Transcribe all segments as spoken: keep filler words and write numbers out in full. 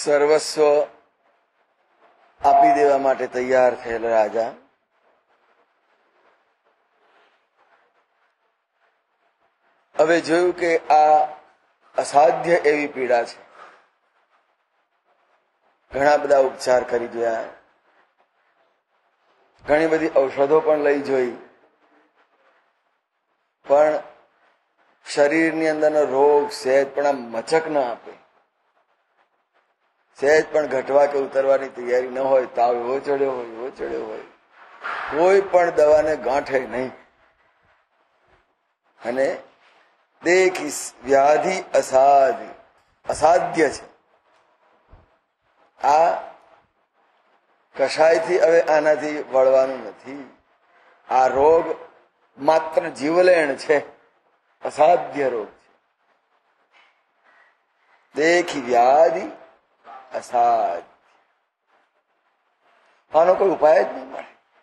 સર્વસ્વ આપી દેવા માટે તૈયાર થયેલા રાજા હવે જોયું કે આ અસાધ્ય એવી પીડા છે. ઘણા બધા ઉપચાર કરી જોયા, ઘણી બધી ઔષધો પણ લઈ જોઈ, પણ શરીરની અંદરનો રોગ સહેજ પણ આમ મચક ન આપે. સહેજ પણ ઘટવા કે ઉતરવાની તૈયારી ન હોય, તાવ એવો ચડ્યો હોય એવો ચડ્યો હોય, કોઈ પણ દવાને ગાંઠે નહીં. અને દેખી વ્યાધિ અસાધ્ય અસાધ્ય છે. આ કશાયથી હવે આનાથી વળવાનું નથી. આ રોગ માત્ર જીવલેણ છે, અસાધ્ય રોગ છે. દેખી વ્યાધિ અસાધ્ય, આનો કોઈ ઉપાય જ નહીં મળે.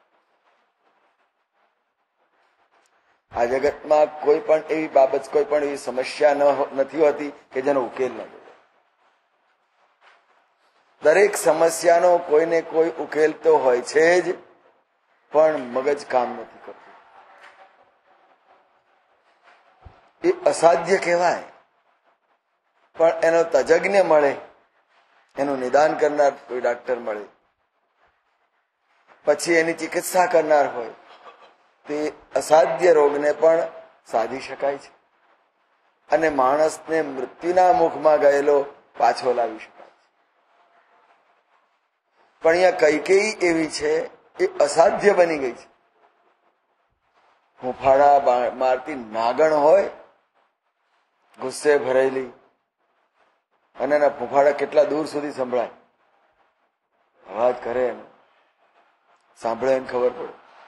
આ જગતમાં કોઈ પણ એવી બાબત, કોઈ પણ એવી સમસ્યા નથી હોતી કે જેનો ઉકેલ ન મળે. દરેક સમસ્યાનો કોઈને કોઈ ઉકેલ તો હોય છે જ, પણ મગજ કામ નથી કરતું. એ અસાધ્ય કહેવાય, પણ એનો તજજ્ઞ મળે, એનું નિદાન કરનાર કોઈ ડાક્ટર મળે, પછી એની ચિકિત્સા કરનાર હોય, તે અસાધ્ય રોગને પણ સાધી શકાય છે અને માણસને મૃત્યુના મુખમાં ગયેલો પાછો લાવી શકાય છે. પણ અહીંયા કઈકેયી એવી છે, એ અસાધ્ય બની ગઈ છે. હુંફાળા મારતી નાગણ હોય, ગુસ્સે ભરેલી, અને એના ફૂંફાડા કેટલા દૂર સુધી સંભળાય, અવાજ કરે, એનો સાંભળે એને ખબર પડે.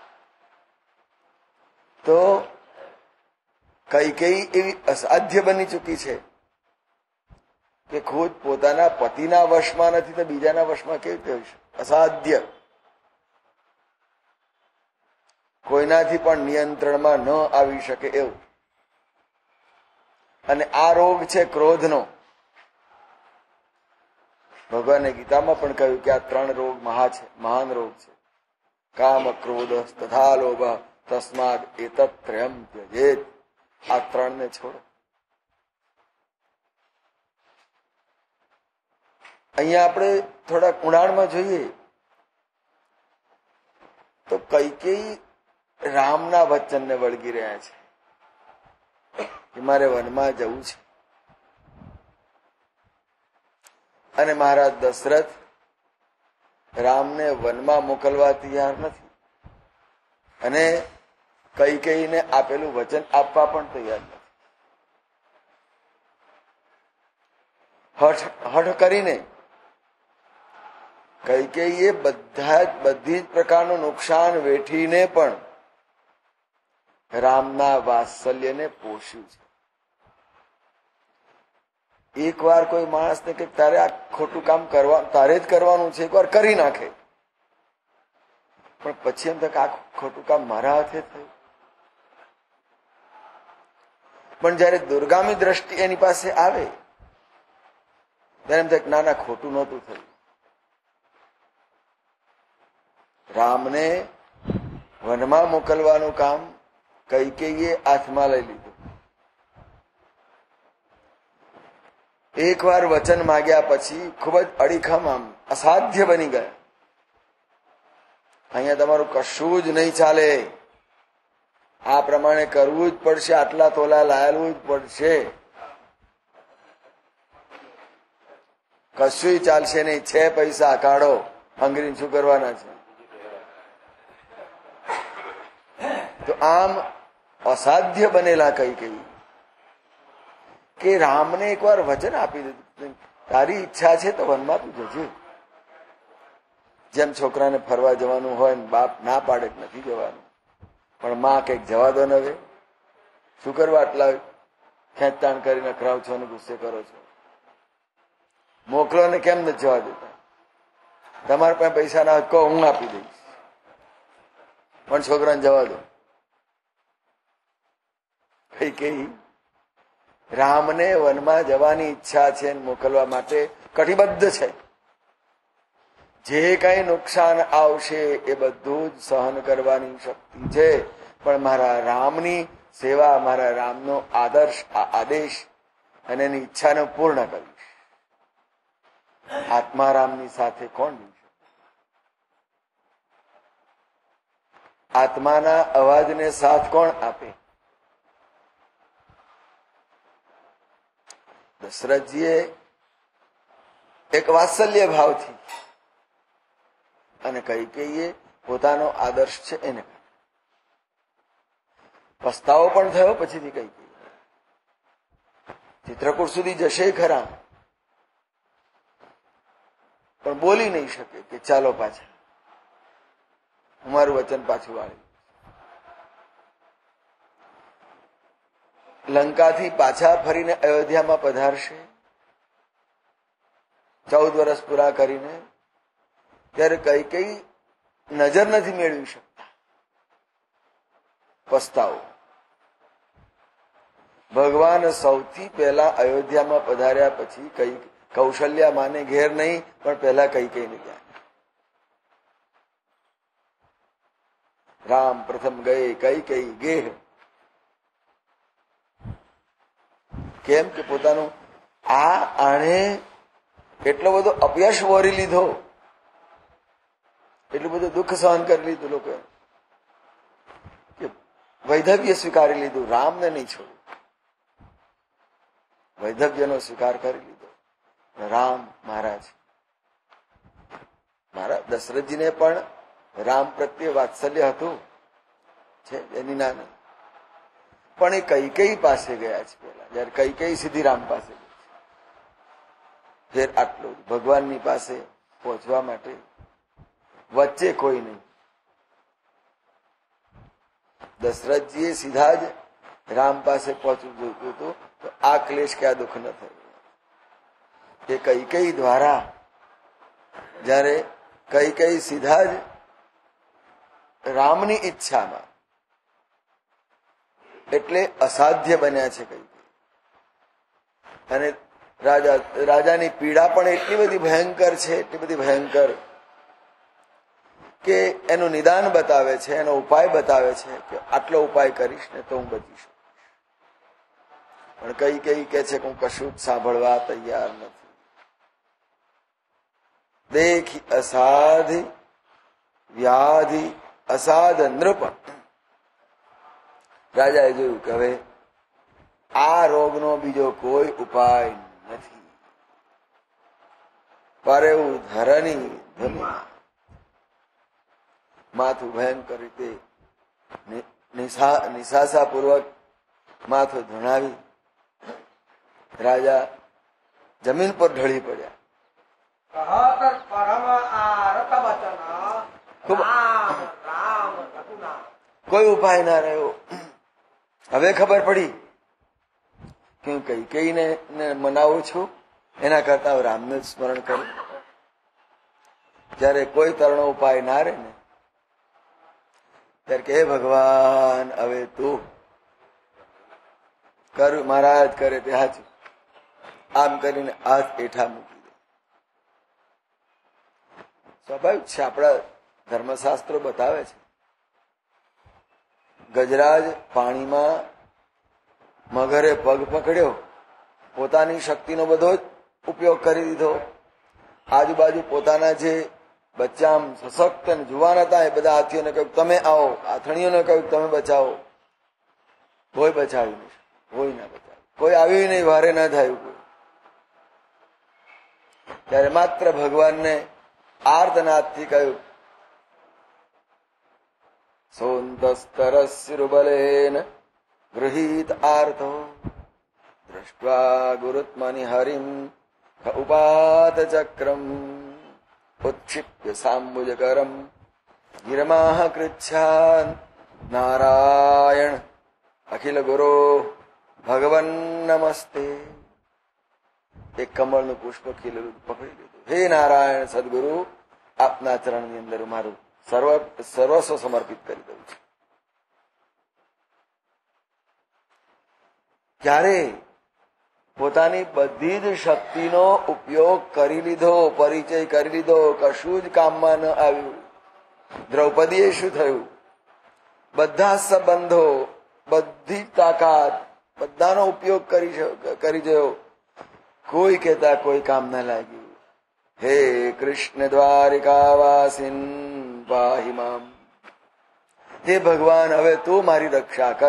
તો કઈકેયી એવી અસાધ્ય બની ચૂકી છે કે ખુદ પોતાના પતિના વશમાં નથી તો બીજાના વશમાં કેવી રીતે હોય છે? અસાધ્ય, કોઈનાથી પણ નિયંત્રણમાં ન આવી શકે એવું. અને આ રોગ છે ક્રોધનો. ભગવાને ગીતામાં પણ કહ્યું કે આ ત્રણ રોગ મહા છે, મહાન રોગ છે. કામ, ક્રોધ તથા લોભ તસ્માદ એતત ત્રયમ ત્યજેત. આ ત્રણ ને છોડો. અહીંયા આપણે થોડા ઊંડાણમાં જોઈએ તો કઈકેયી રામના વચનને વળગી રહ્યા છે કે મારે વનમાં જવું છે. અને મહારાજ દશરથ રામને વનમાં મોકલવા તૈયાર નથી અને કઈકેયીને આપેલું વચન આપવા પણ તૈયાર નથી. હઠ હઠ કરીને કઈકેયીએ બધા જ બધી જ પ્રકારનું નુકસાન વેઠીને પણ રામના વાત્સલ્યને પોષ્યું છે. એક વાર કોઈ માણસને કે તારે આ ખોટું કામ કરવા તારે જ કરવાનું છે, એક વાર કરી નાખે, પણ પછી એમ થાય કે આ ખોટું કામ મારા હાથે થયું. પણ જયારે દુર્ગામી દ્રષ્ટિ એની પાસે આવે ત્યારે એમ થાય કે ના ના, ખોટું નહોતું થયું. રામને વનમાં મોકલવાનું કામ કઈકેયીએ હાથમાં લઈ લીધું. એક વાર વચન માગ્યા પછી ખૂબ જ અડીખમ આમ અસાધ્ય બની ગયા. અહીંયા તમારું કશું જ નહીં ચાલે, આ પ્રમાણે કરવું જ પડશે, આટલા તોલા લાયેલું જ પડશે, કશું ચાલશે નહીં. છે પૈસા કાઢો, અંગ્રેજી શું કરવાના છે? તો આમ અસાધ્ય બનેલા કઈ કઈ કે રામને એક વાર વચન આપી દીધું, તારી ઈચ્છા છે તો વનમાં તું જજે. જેમ છોકરાને ફરવા જવાનું હોય ને બાપ ના પાડે નથી જવાનું, પણ માં કઈક જવા દો ને, હવે શું કરવા આટલા ખેંચતાણ કરીને અકરાવ છો ને ગુસ્સે કરો છો? મોકલો ને કેમ નથી જવા દેતા? તમારા પાસે પૈસા ના કહો, હું આપી દઈશ, પણ છોકરાને જવા દો. કઈ કઈ રામને વનમાં જવાની ઈચ્છા છે, મોકલવા માટે કટિબદ્ધ છે, જે કઈ નુકસાન આવશે એ બધું જ સહન કરવાની શક્તિ છે, પણ મારા રામની સેવા, મારા રામનો આદર્શ, આ આદેશ અને એની ઈચ્છાને પૂર્ણ કરીશ. આત્મારામની સાથે કોણ જીવશે? આત્માના અવાજને સાથ કોણ આપે? દશરથજીએ એક વાત્સલ્ય ભાવથી અને કૈકેયીએ પોતાનો આદર્શ છે એને પસ્તાવો પણ થયો. પછીથી કૈકેયી ચિત્રકૂટ સુધી જશે ખરા, પણ બોલી નહીં શકે કે ચાલો પાછા, હું મારું વચન પાછું વાળી. લંકાથી પાછા ફરીને અયોધ્યામાં પધારશે ચૌદ વર્ષ પૂરા કરીને, ત્યારે કઈ કઈ નજર નથી મેળવી શકતા. પસ્તાવો. ભગવાન સૌથી પહેલા અયોધ્યામાં પધાર્યા પછી કઈ કૌશલ્યા માને ઘેર નહીં, પણ પહેલા કઈ કઈ ને ગયા. રામ પ્રથમ ગયે કઈ કઈ ગેહ. કેમ કે પોતાનું આ આણે એટલો બધો અપયશ વોરી લીધો, એટલું બધું દુઃખ સહન કરી લીધું લોકો કે વૈધવ્ય સ્વીકારી લીધું, રામને નહીં છોડ્યું. વૈધવ્યનો સ્વીકાર કરી લીધો. રામ મારા છે. મારા દશરથજીને પણ રામ પ્રત્યે વાત્સલ્ય હતું છે, એની ના નહીં, પણ એ કૈકેયી પાસે ગયા છે પેલા. જયારે કૈકેયી સીધી રામ પાસે ગઈ છે, ફેર આટલું ભગવાનની પાસે પહોંચવા માટે વચ્ચે કોઈ નહીં. દશરથજીએ સીધા જ રામ પાસે પહોંચવું જોઈતું હતું, તો આ ક્લેશ કે આ દુઃખ ન થયું. એ કૈકેયી દ્વારા જયારે કૈકેયી સીધા જ રામની ઈચ્છામાં, એટલે અસાધ્ય બન્યા છે કૈકેયી. અને રાજા રાજાની પીડા પણ એટલી બધી ભયંકર છે, એટલી બધી ભયંકર કે એનું નિદાન બતાવે છે, એનો ઉપાય બતાવે છે કે આટલો ઉપાય કરીશ ને તો હું બચી શકું. પણ કઈ કઈ કે છે કે હું કશું જ સાંભળવા તૈયાર નથી. દેખી અસાધ વ્યાધિ અસાધ નૃપ. રાજાએ જોયું કે હવે આ રોગનો બીજો કોઈ ઉપાય નથી. પરેવું ધરની ધની. માથું ભયંકર રીતે નિશાસા પૂર્વક માથું ધણાવી રાજા જમીન પર ઢળી પડ્યા. કોઈ ઉપાય ના રહ્યો. હવે ખબર પડી કે હું કઈ કઈને મનાવું છું, એના કરતા રામનું જ સ્મરણ કરું. જયારે કોઈ તરણો ઉપાય ના રહે ને, ત્યારે કે ભગવાન હવે તું કર, મહારાજ કરે તે હાચું. આમ કરીને હાથ એઠા મૂકી દે. સ્વાભાવિક છે, આપણા ધર્મશાસ્ત્રો બતાવે છે. ગજરાજ પાણીમાં મગરે પગ પકડ્યો, પોતાની શક્તિનો બધો જ ઉપયોગ કરી દીધો. આજુબાજુ પોતાના જે બચ્ચા સશક્ત અને જુવાન હતા એ બધા હાથીઓને કહ્યું તમે આવો, આથણીઓને કહ્યું તમે બચાવો. કોઈ બચાવ્યું નહીં, કોઈ ના બચાવ્યું, કોઈ આવ્યું નહીં, વારે ના થયું કોઈ. ત્યારે માત્ર ભગવાનને આર્તનાદથી કહ્યું સોંતસ્તરસ્રુબલેન ગૃહીત આર્તો દ્રષ્ટ્વા ગુરુત્મનિ હરિમ ઉપાત ચક્રમ ઉત્ક્ષિપ્ય સાંબુજકરમ ગિરમાહ કૃચ્છાન નારાયણ અખિલ ગુરો ભગવન નમસ્તે. એક કમળનું પુષ્પ ખીલેલું પકડી લીધું. હે નારાયણ સદગુરુ, આપના ચરણની અંદર મારું સર્વ સર્વસ્વ સમર્પિત કરી દઉં છું. ક્યારે પોતાની બધી જ શક્તિનો ઉપયોગ કરી લીધો, પરિચય કરી લીધો, કશું જ કામમાં ન આવ્યું. દ્રૌપદીએ શું થયું? બધા સંબંધો, બધી તાકાત, બધાનો ઉપયોગ કરી કરી જોયો, કોઈ કહેતા કોઈ કામ ન લાગ્યું. હે કૃષ્ણ દ્વારિકાવાસીન પાહિ મામ. હે ભગવાન, હવે તું મારી રક્ષા કર.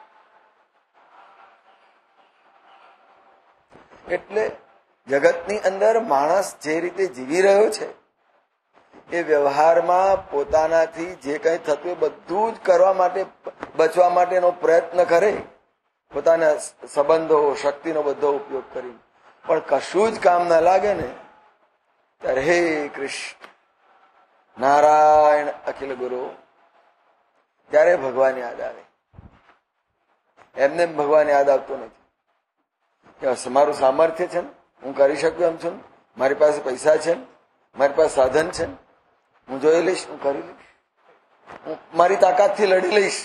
એટલે જગતની અંદર માણસ જે રીતે જીવી રહ્યો છે એ વ્યવહારમાં પોતાનાથી જે કંઈ થતું એ બધું જ કરવા માટે, બચવા માટેનો પ્રયત્ન કરે, પોતાના સંબંધો, શક્તિનો બધો ઉપયોગ કરી, પણ કશું જ કામ ના લાગે ને ત્યારે હે કૃષ્ણ નારાયણ અખિલ ગુરુ, ત્યારે ભગવાન યાદ આવે. એમને ભગવાન યાદ આવતો નથી કે મારું સામર્થ્ય છે ને, હું કરી શકું એમ છું, મારી પાસે પૈસા છે, મારી પાસે સાધન છે, હું જોઈ લઈશ, હું કરી લઈશ, હું મારી તાકાતથી લડી લઈશ,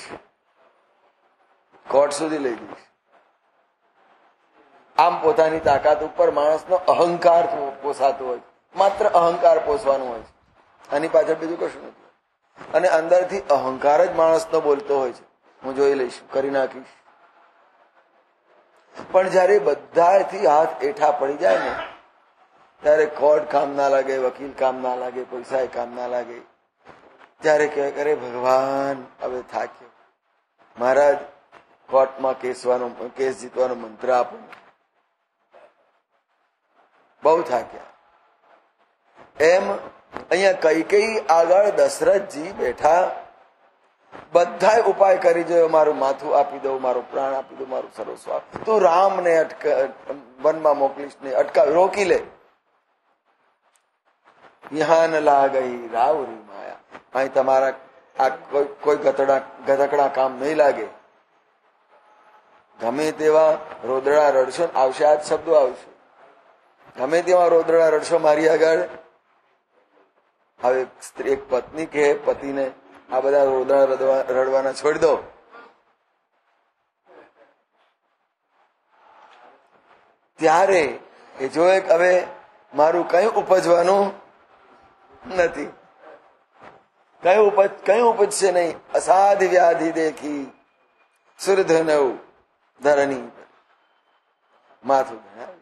કોર્ટ સુધી લઈ જઈશ. આમ પોતાની તાકાત ઉપર માણસનો અહંકાર પોસાતો હોય, માત્ર અહંકાર પોસવાનું હોય છે, આની પાછળ બીજું કશું નથી. અને અંદરથી અહંકાર જ માણસનો બોલતો હોય છે, હું જોઈ લઈશ, કરી નાખીશ. પણ જયારે બધાથી હાથ એઠા પડી જાય ને ત્યારે કોર્ટ કામ ના લાગે, વકીલ કામ ના લાગે, પૈસા કામ ના લાગે. ત્યારે કહે કરે ભગવાન હવે થાક્યો, મહારાજ કોર્ટમાં કેસવાનો કેસ જીતવાનો મંત્ર આપો, બહુ થાક્યા. એમ અહીંયા કૈકેયી આગળ દશરથજી બેઠા, બધા ઉપાય કરી જોયો, મારું માથું આપી દઉં, મારું પ્રાણ આપી દઉં, મારું સર્વસ્વ આપી, તું રામને અટક વનમાં મોકલીશ ને અટકાવી રોકી લે. યહાં ન લાગઈ રાવરી માયા, અહીં તમારા આ કોઈ કોઈ ગતડા ગધકડા કામ નહીં લાગે. ગમે તેવા રોદડા રડશો, આવશે આ જ શબ્દો આવશે, ગમે તેવા રોદડા રડશો મારી આગળ. હવે સ્ત્રી એક પત્ની કે પતિને આ બધા રોદડા રડવાના છોડી દો. ત્યારે એ જોયે કે હવે મારું કઈ ઉપજવાનું નથી, કયું ઉપજ કયું ઉપજશે નહીં. અસાધ વ્યાધિ દેખી સુરધનવ ધરની, માથું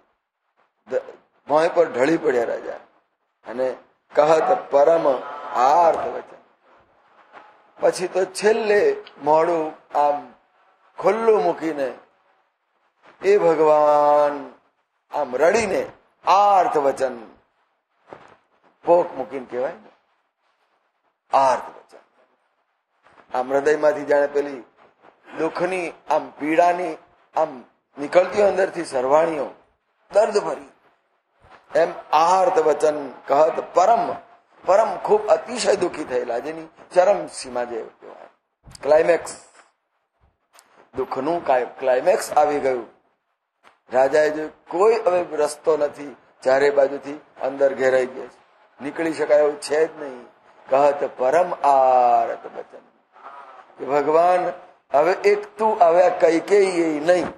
ભોંય પર ઢળી પડ્યા રાજા, અને કહત પરમ આર્થ વચન. પછી તો છેલ્લે મોડું આમ ખુલ્લું મૂકીને એ ભગવાન આમ રડીને આર્થ વચન, પોક મૂકીને કહેવાય ને આર્થ વચન, આમ હૃદયમાંથી જાણે પેલી દુઃખની આમ પીડાની આમ નીકળતી અંદરથી સરવાણીઓ દર્દ ભરી, એમ આર્થ વચન કહત પરમ, પરમ ખૂબ અતિશય દુઃખી થયેલા, જેની ચરમ સીમા જે કહેવાય ક્લાઇમેક્સ, દુઃખનું ક્લાઇમેક્સ આવી ગયું. રાજાએ જો કોઈ હવે રસ્તો નથી, ચારે બાજુથી અંદર ઘેરાઈ ગયા છે, નીકળી શકાય એવું છે જ નહીં. કહત પરમ આર્ત વચન, કે ભગવાન હવે એક તું હવે કૈકેયી નહીં,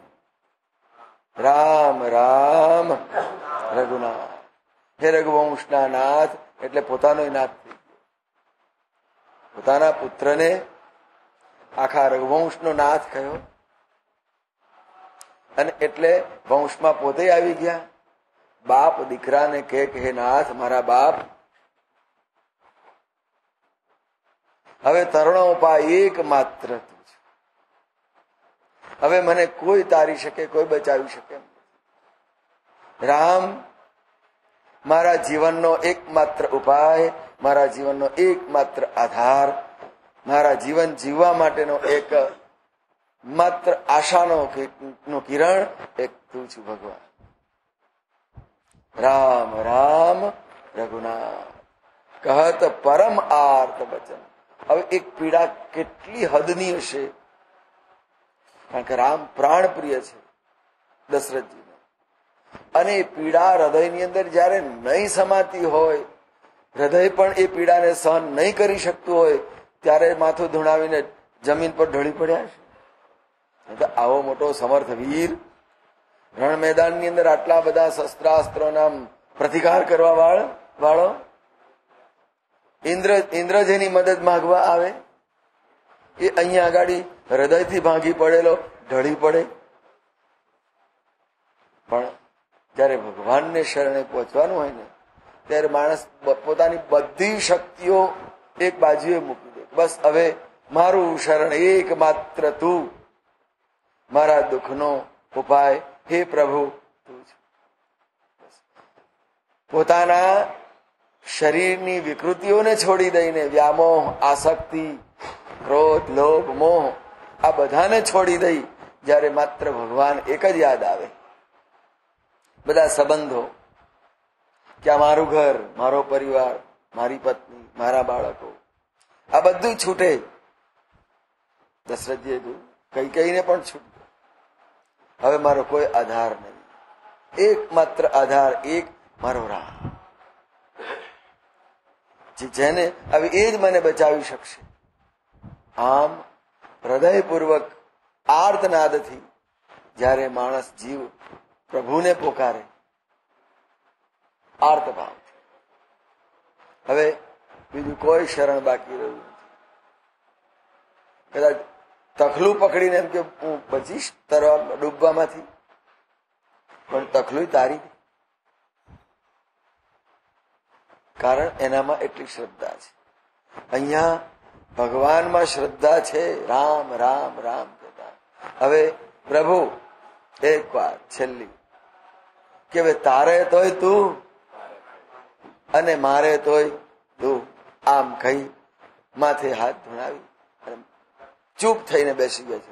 રામ રામ રઘુનાથ, હે રઘુવંશના નાથ, એટલે પોતાનો નાથ થઈ ગયો. પોતાના પુત્રને આખા રઘુવંશનો નાથ કહ્યો, અને એટલે વંશમાં પોતે આવી ગયા. બાપ દીકરાને કહે કે હે નાથ, મારા બાપ, હવે તરુણો ઉપાય એક માત્ર તું છે, હવે મને કોઈ તારી શકે, કોઈ બચાવી શકે એમ. રામ મારા જીવનનો એકમાત્ર ઉપાય, મારા જીવનનો એકમાત્ર આધાર, મારા જીવન જીવવા માટેનો એક માત્ર આશાનો નું કિરણ એક તું છું ભગવાન. રામ રામ રઘુનાથ કહત પરમ આર્ત વચન. હવે એક પીડા કેટલી હદની હશે, કારણ કે રામ પ્રાણ પ્રિય છે દશરથજીને, અને એ પીડા હૃદયની અંદર જયારે નહીં સમાતી હોય, હૃદય પણ એ પીડાને સહન નહીં કરી શકતું હોય, ત્યારે માથું ધુણાવીને જમીન પર ઢળી પડ્યા છે. આવો મોટો સમર્થ વીર રણ મેદાનની અંદર આટલા બધા શસ્ત્રાસ્ત્રોના પ્રતિકાર કરવા વાળો વાળો ઇન્દ્ર ઇન્દ્ર જેની મદદ માંગવા આવે એ અહીંયા આગાડી હૃદયથી ભાંગી પડેલો ઢળી પડે. પણ જયારે ભગવાનને શરણે પહોંચવાનું હોય ને ત્યારે માણસ પોતાની બધી શક્તિઓ એક બાજુએ મૂકી દે. બસ હવે મારું શરણ એકમાત્ર તું, મારા દુઃખનો ઉપાય હે પ્રભુ તું છે. પોતાના શરીરની વિકૃતિઓને છોડી દઈને વ્યામોહ, આસક્તિ, ક્રોધ, લોભ, મોહ આ બધાને છોડી દઈ જયારે માત્ર ભગવાન એક જ યાદ આવે, બધા સંબંધો કે આ મારું ઘર, મારો પરિવાર, મારી પત્ની, મારા બાળકો આ બધું છૂટે. દશરથજીએ કઈ કઈને પણ છૂટે. હવે મારો કોઈ આધાર નહીં, એકમાત્ર આધાર એક મારો રામ, જેને હવે એ જ મને બચાવી શકશે. આમ હૃદયપૂર્વક આર્તનાદથી જયારે માણસ જીવ પ્રભુને પોકારે આર્તભાવ, હવે બીજું કોઈ શરણ બાકી રહ્યું નથી. કદાચ તખલું પકડીને એમ કે હું બચીશ તરવા ડૂબવામાંથી, પણ તખલું તારી દે, કારણ એનામાં એટલી શ્રદ્ધા છે. અહીંયા ભગવાનમાં શ્રદ્ધા છે, રામ રામ રામ કહેતા. હવે પ્રભુ એક વાત છેલ્લી કે હવે તારે તોય તું અને મારે તોય તું, આમ કહી માથે હાથ ધુણાવી ચૂપ થઈને બેસી ગયા છે.